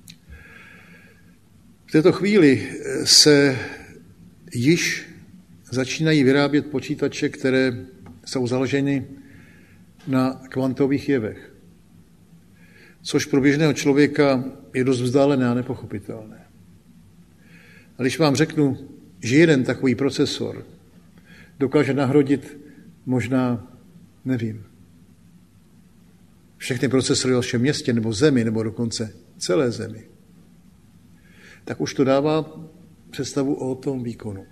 V této chvíli se již začínají vyrábět počítače, které jsou založeny na kvantových jevech, což pro běžného člověka je dost vzdálené a nepochopitelné. A když vám řeknu, že jeden takový procesor dokáže nahradit možná, nevím, všechny procesory v vašem městě nebo zemi, nebo dokonce celé zemi, tak už to dává představu o tom výkonu.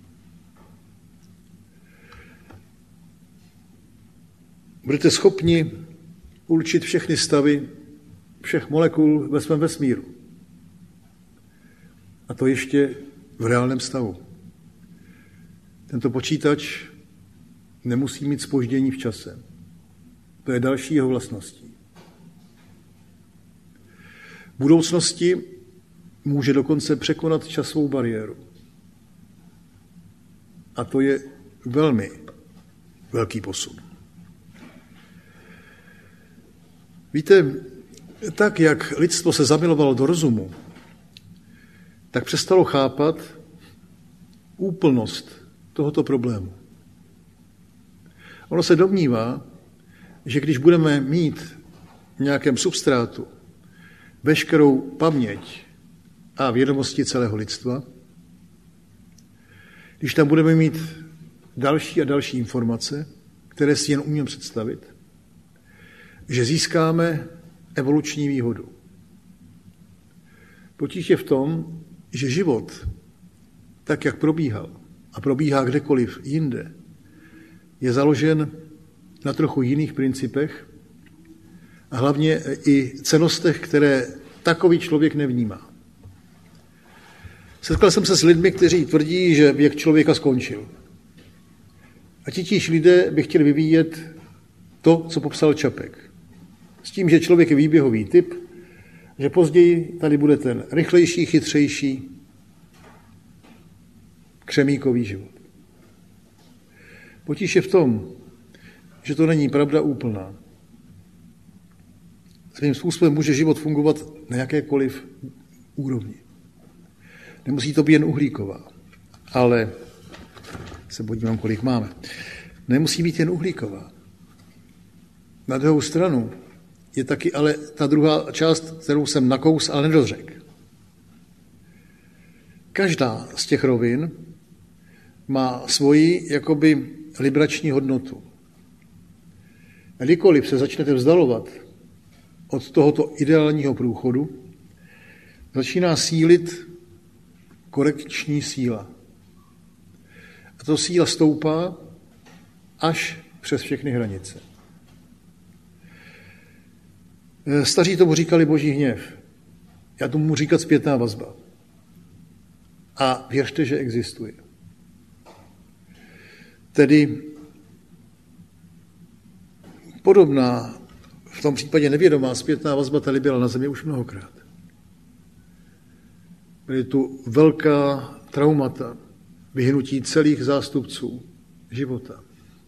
Budete schopni určit všechny stavy všech molekul ve svém vesmíru. A to ještě v reálném stavu. Tento počítač nemusí mít zpoždění v čase. To je další jeho vlastností. V budoucnosti může dokonce překonat časovou bariéru. A to je velmi velký posun. Víte, tak, jak lidstvo se zamilovalo do rozumu, tak přestalo chápat úplnost tohoto problému. Ono se domnívá, že když budeme mít v nějakém substrátu veškerou paměť a vědomosti celého lidstva, když tam budeme mít další a další informace, které si jen umím představit, že získáme evoluční výhodu. Potíž je v tom, že život, tak jak probíhal a probíhá kdekoliv jinde, je založen na trochu jiných principech a hlavně i cennostech, které takový člověk nevnímá. Setkal jsem se s lidmi, kteří tvrdí, že věk člověka skončil. A titíž lidé by chtěli vyvíjet to, co popsal Čapek. S tím, že člověk je výběhový typ, že později tady bude ten rychlejší, chytřejší, křemíkový život. Potíž je v tom, že to není pravda úplná. Svým způsobem může život fungovat na jakékoliv úrovni. Nemusí to být jen uhlíková, ale se podívám, kolik máme. Nemusí být jen uhlíková. Na druhou stranu je taky ale ta druhá část, kterou jsem nakous, ale nedořekl. Každá z těch rovin má svoji jakoby librační hodnotu. A kdykoliv se začnete vzdalovat od tohoto ideálního průchodu, začíná sílit korekční síla. A to síla stoupá až přes všechny hranice. Staří tomu říkali boží hněv. Já tomu můžu říkat zpětná vazba. A věřte, že existuje. Tedy podobná, v tom případě nevědomá zpětná vazba tady byla na zemi už mnohokrát. Byly tu velká traumata, vyhnutí celých zástupců života.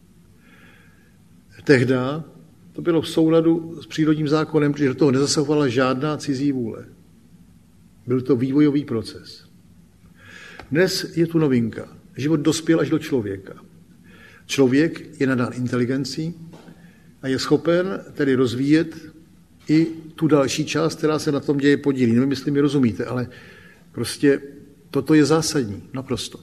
Tehda to bylo v souladu s přírodním zákonem, protože do toho nezasahovala žádná cizí vůle. Byl to vývojový proces. Dnes je tu novinka. Život dospěl až do člověka. Člověk je nadán inteligencí a je schopen tedy rozvíjet i tu další část, která se na tom děje podílí. Nevím, jestli mi rozumíte, ale prostě toto je zásadní, naprosto.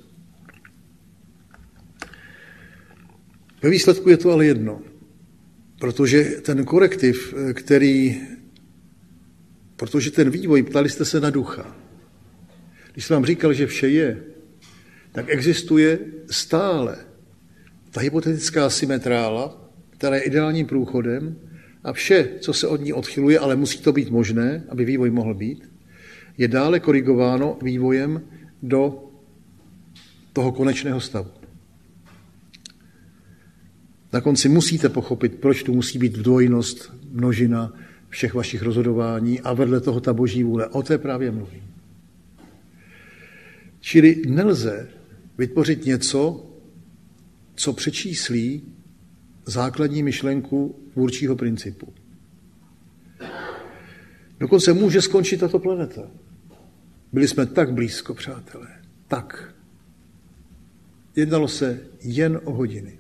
Ve výsledku je to ale jedno, protože ten korektiv, který, protože ten vývoj, ptali jste se na ducha. Když jsem vám říkal, že vše je, tak existuje stále ta hypotetická symetrála, která je ideálním průchodem a vše, co se od ní odchyluje, ale musí to být možné, aby vývoj mohl být, je dále korigováno vývojem do toho konečného stavu. Na konci musíte pochopit, proč tu musí být dvojnost, množina všech vašich rozhodování a vedle toho ta boží vůle. O té právě mluvím. Čili nelze vytvořit něco, co přečíslí základní myšlenku tvůrčího principu. Dokonce může skončit tato planeta. Byli jsme tak blízko, přátelé. Tak. Jednalo se jen o hodiny.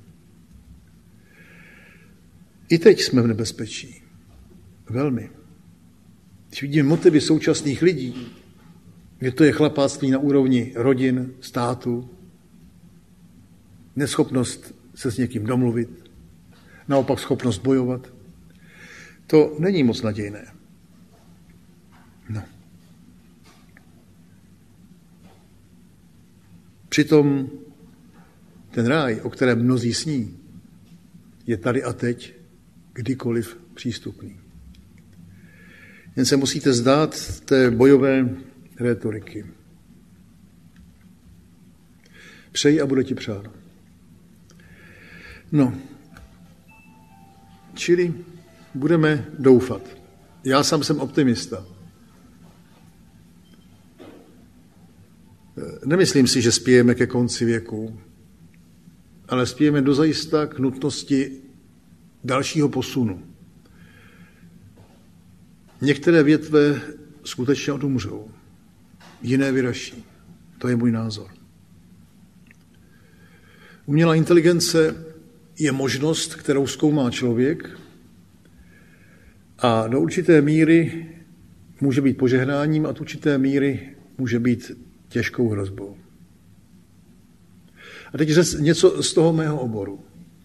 I teď jsme v nebezpečí. Velmi. Když vidím motivy současných lidí, že to je chlapáctví na úrovni rodin, státu, neschopnost se s někým domluvit, naopak schopnost bojovat, to není moc nadějné. No. Přitom ten ráj, o kterém mnozí sní, je tady a teď, kdykoliv přístupný. Jen se musíte zdát té bojové rétoriky. Přeji a bude ti přáno. No, čili budeme doufat. Já sám jsem optimista. Nemyslím si, že spějeme ke konci věku, ale spějeme dozajista k nutnosti dalšího posunu. Některé větve skutečně odumřou, jiné vyraší. To je můj názor. Umělá inteligence je možnost, kterou zkoumá člověk a do určité míry může být požehnáním a do určité míry může být těžkou hrozbou. A teď něco z toho mého oboru.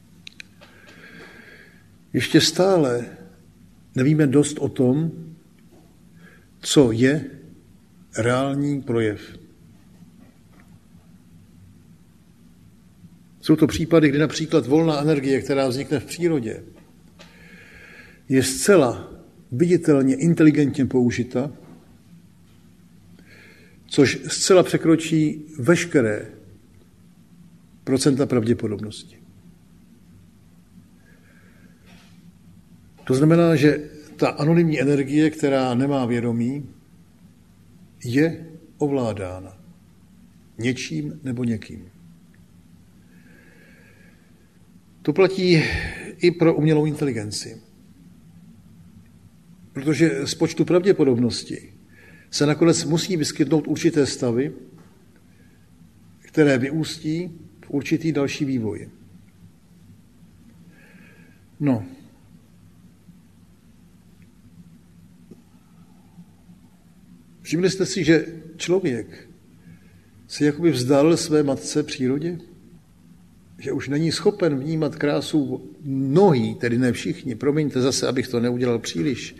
Ještě stále nevíme dost o tom, co je reální projev. Jsou to případy, kdy například volná energie, která vznikne v přírodě, je zcela viditelně, inteligentně použita, což zcela překročí veškeré procenta pravděpodobnosti. To znamená, že ta anonymní energie, která nemá vědomí, je ovládána něčím nebo někým. To platí i pro umělou inteligenci. Protože z počtu pravděpodobnosti se nakonec musí vyskytnout určité stavy, které vyústí v určitý další vývoj. No. Všimli jste si, že člověk se jakoby vzdálil své matce přírodě? Že už není schopen vnímat krásu mnohý, tedy ne všichni, promiňte zase, abych to neudělal příliš,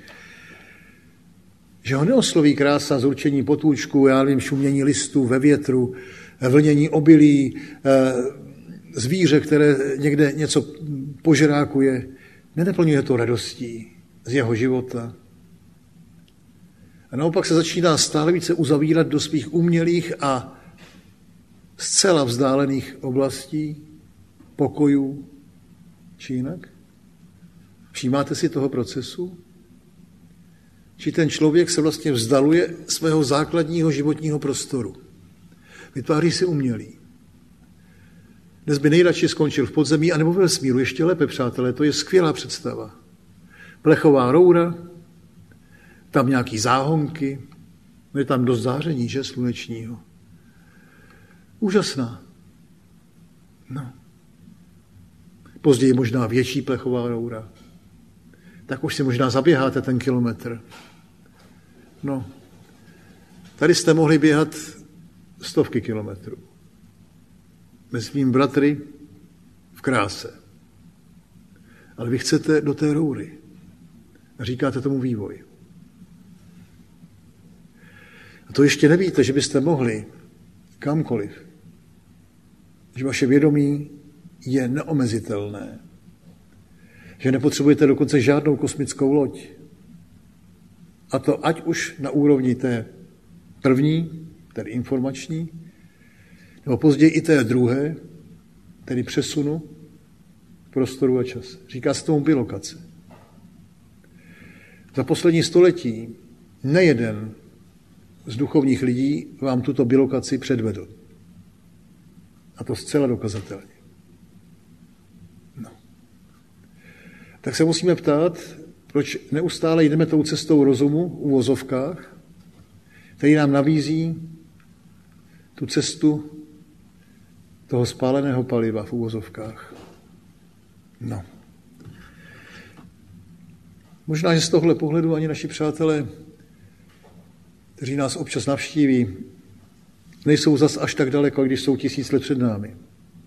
že ho neosloví krása z určení potůčku, já nevím, šumění listů ve větru, vlnění obilí, zvíře, které někde něco požrákuje, nenaplňuje to radostí z jeho života. A naopak se začíná stále více uzavírat do svých umělých a zcela vzdálených oblastí, pokojů, či jinak? Všímáte si toho procesu? Či ten člověk se vlastně vzdaluje svého základního životního prostoru. Vytváří si umělý. Dnes by nejradši skončil v podzemí, anebo ve vesmíru. Ještě lépe, přátelé, to je skvělá představa. Plechová roura, tam nějaký záhonky, je tam dost záření, že, slunečního. Úžasná. No. Později možná větší plechová roura. Tak už si možná zaběháte ten kilometr. No. Tady jste mohli běhat stovky kilometrů. Mezi svým bratry v kráse. Ale vy chcete do té roury. A říkáte tomu vývoj. A to ještě nevíte, že byste mohli kamkoliv. Že vaše vědomí je neomezitelné. Že nepotřebujete dokonce žádnou kosmickou loď. A to ať už na úrovni té první, tedy informační, nebo později i té druhé, tedy přesunu prostoru a čase. Říká se tomu bilokace. Za poslední století nejeden z duchovních lidí vám tuto bilokaci předvedl. A to zcela dokazatelně. No. Tak se musíme ptát, proč neustále jdeme tou cestou rozumu v uvozovkách, který nám nabízí tu cestu toho spáleného paliva v uvozovkách. No. Možná, že z tohle pohledu ani naši přátelé, kteří nás občas navštíví, nejsou zas až tak daleko, když jsou tisíc let před námi.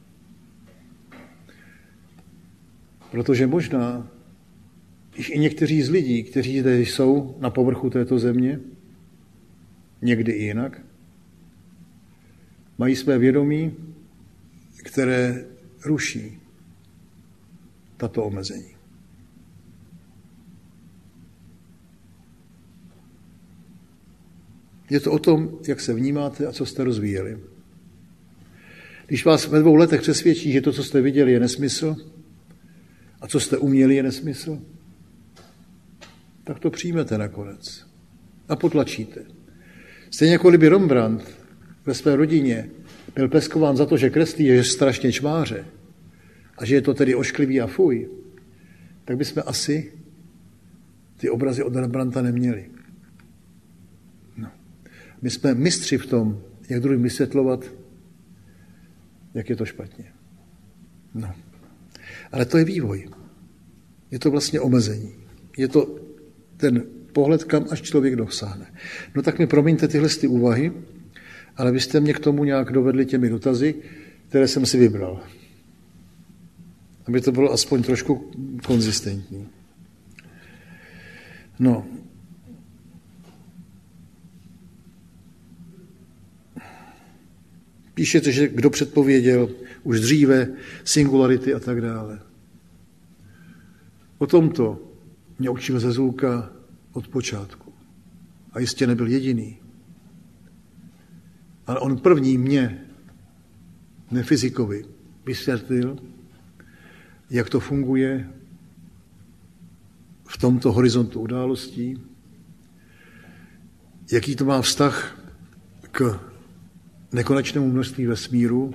Protože možná již i někteří z lidí, kteří zde jsou na povrchu této země, někdy i jinak, mají své vědomí, které ruší tato omezení. Je to o tom, jak se vnímáte a co jste rozvíjeli. Když vás ve dvou letech přesvědčí, že to, co jste viděli, je nesmysl a co jste uměli, je nesmysl, tak to přijmete nakonec a potlačíte. Stejně jako kdyby Rembrandt ve své rodině byl peskován za to, že kreslí, že je strašně čmáře a že je to tedy ošklivý a fuj, tak bychom asi ty obrazy od Rembrandta neměli. No. My jsme mistři v tom, jak druhým vysvětlovat, jak je to špatně. No. Ale to je vývoj. Je to vlastně omezení. Je to ten pohled, kam až člověk dosáhne. No tak mi promiňte tyhle ty úvahy, ale vy jste mě k tomu nějak dovedli těmi dotazy, které jsem si vybral. Aby to bylo aspoň trošku konzistentní. No. Píšete, že kdo předpověděl už dříve singularity a tak dále. O tomto mě učil Zezulka od počátku. A jistě nebyl jediný. Ale on první mě, ne fyzikovi, vysvětlil, jak to funguje v tomto horizontu událostí, jaký to má vztah k nekonečnému množství vesmíru,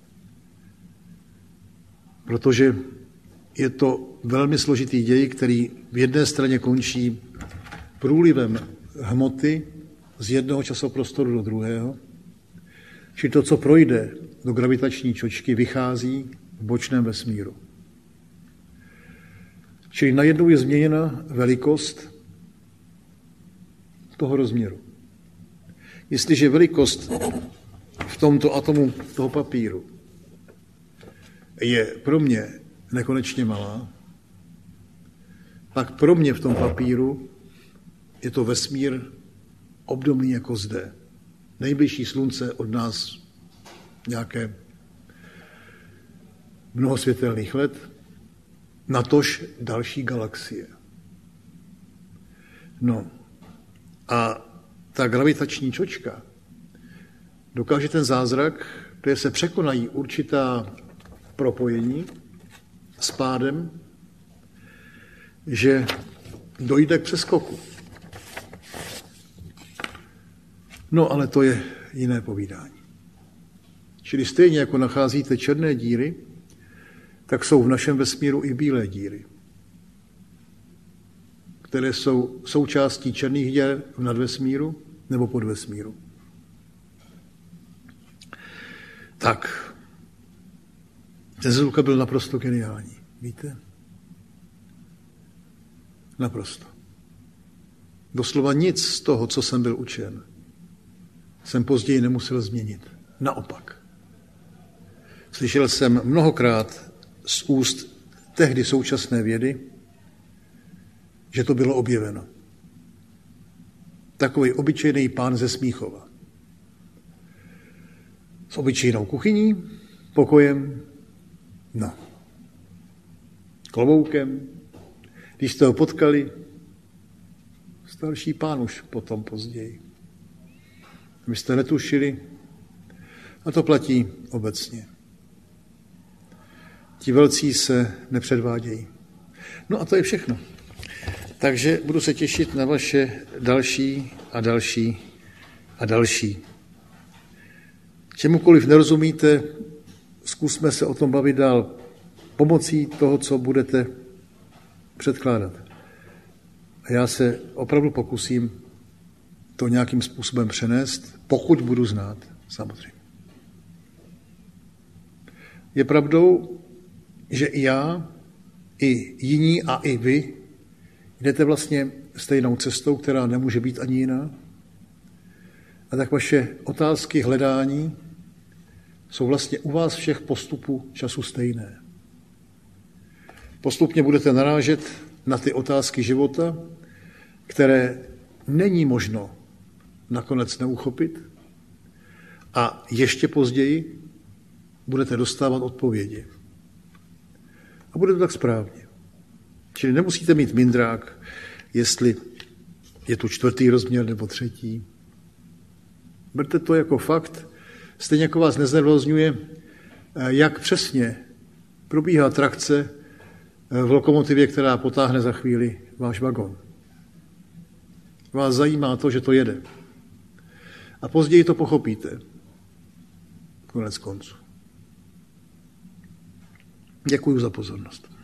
protože je to velmi složitý děj, který v jedné straně končí průlivem hmoty z jednoho časoprostoru do druhého, či to, co projde do gravitační čočky, vychází v bočném vesmíru. Čili najednou je změněna velikost toho rozměru. Jestliže velikost v tomto atomu toho papíru je pro mě nekonečně malá, pak pro mě v tom papíru je to vesmír obdobný jako zde. Nejbližší slunce od nás nějaké mnoho světelných let, natož další galaxie. No a ta gravitační čočka dokáže ten zázrak, kde se překonají určitá propojení s pádem, že dojde k přeskoku. No, ale to je jiné povídání. Čili stejně jako nacházíte černé díry, tak jsou v našem vesmíru i bílé díry, které jsou součástí černých děr v nadvesmíru nebo podvesmíru. Tak, ten Zezulka byl naprosto geniální, víte? Naprosto. Doslova nic z toho, co jsem byl učen, jsem později nemusel změnit. Naopak. Slyšel jsem mnohokrát z úst tehdy současné vědy, že to bylo objeveno. Takový obyčejný pán ze Smíchova. S obyčejnou kuchyní, pokojem, no, kloboukem. Když jste ho potkali, starší pán už potom později. Vy jste netušili, a to platí obecně. ti velcí se nepředvádějí. No a to je všechno. Takže budu se těšit na vaše další a další a další. Čemukoliv nerozumíte, zkusme se o tom bavit dál pomocí toho, co budete předkládat. A já se opravdu pokusím to nějakým způsobem přenést, pokud budu znát, samozřejmě. Je pravdou, že i já, i jiní a i vy jdete vlastně stejnou cestou, která nemůže být ani jiná. A tak vaše otázky, hledání jsou vlastně u vás všech postupů času stejné. Postupně budete narážet na ty otázky života, které není možno nakonec neuchopit, a ještě později budete dostávat odpovědi. A bude to tak správně. Čili nemusíte mít mindrák, jestli je tu čtvrtý rozměr nebo třetí. Berte to jako fakt, stejně jako vás neznervozňuje, jak přesně probíhá trakce v lokomotivě, která potáhne za chvíli váš vagon. Vás zajímá to, že to jede. A později to pochopíte. Konec konců. Děkuji za pozornost.